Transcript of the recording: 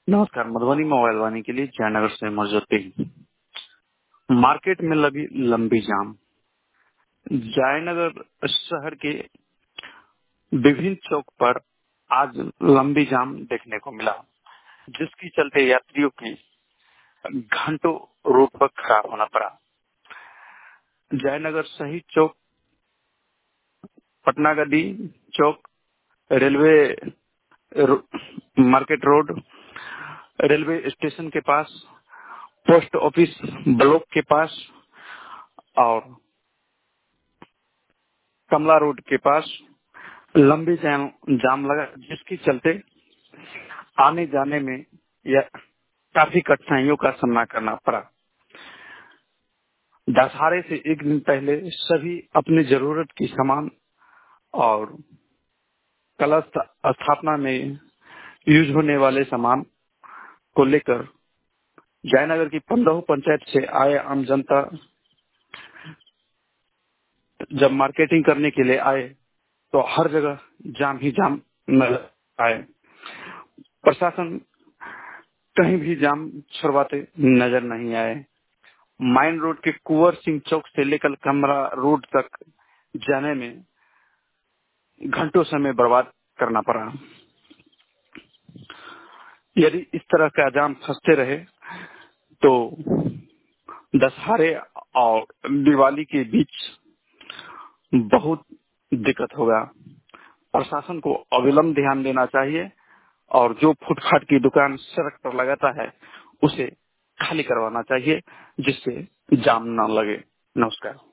नमस्कार। मधुबनी मोबाइल वाणी के लिए जयनगर से मौजूद मार्केट में लगी लंबी जाम। जयनगर शहर के विभिन्न चौक पर आज लंबी जाम देखने को मिला, जिसकी चलते यात्रियों की घंटों रोड पर खड़ा होना पड़ा। जयनगर शहीद Chowk, Patna Gaddi Chowk, railway market road, railway station के पास, पोस्ट ऑफिस ब्लॉक के पास और कमला रोड के पास लंबी जाम लगा, जिसके चलते आने जाने में या काफी कठिनाइयों का सामना करना पड़ा। दशहरे से एक दिन पहले सभी अपनी जरूरत की सामान और कलश स्थापना में यूज होने वाले सामान को लेकर जयनगर की 15 पंचायत से आए आम जनता जब मार्केटिंग करने के लिए आए तो हर जगह जाम ही जाम नजर आए। प्रशासन कहीं भी जाम छुड़वाते नजर नहीं आए। माइन रोड के कुंवर सिंह चौक से लेकर कमरा रोड तक जाने में घंटों समय बर्बाद करना पड़ा। यदि इस तरह का जाम फंसते रहे तो दशहरे और दिवाली के बीच बहुत दिक्कत होगा। प्रशासन को अविलंब ध्यान देना चाहिए और जो फुटपाथ की दुकान सड़क पर लगाता है उसे खाली करवाना चाहिए, जिससे जाम न लगे। नमस्कार।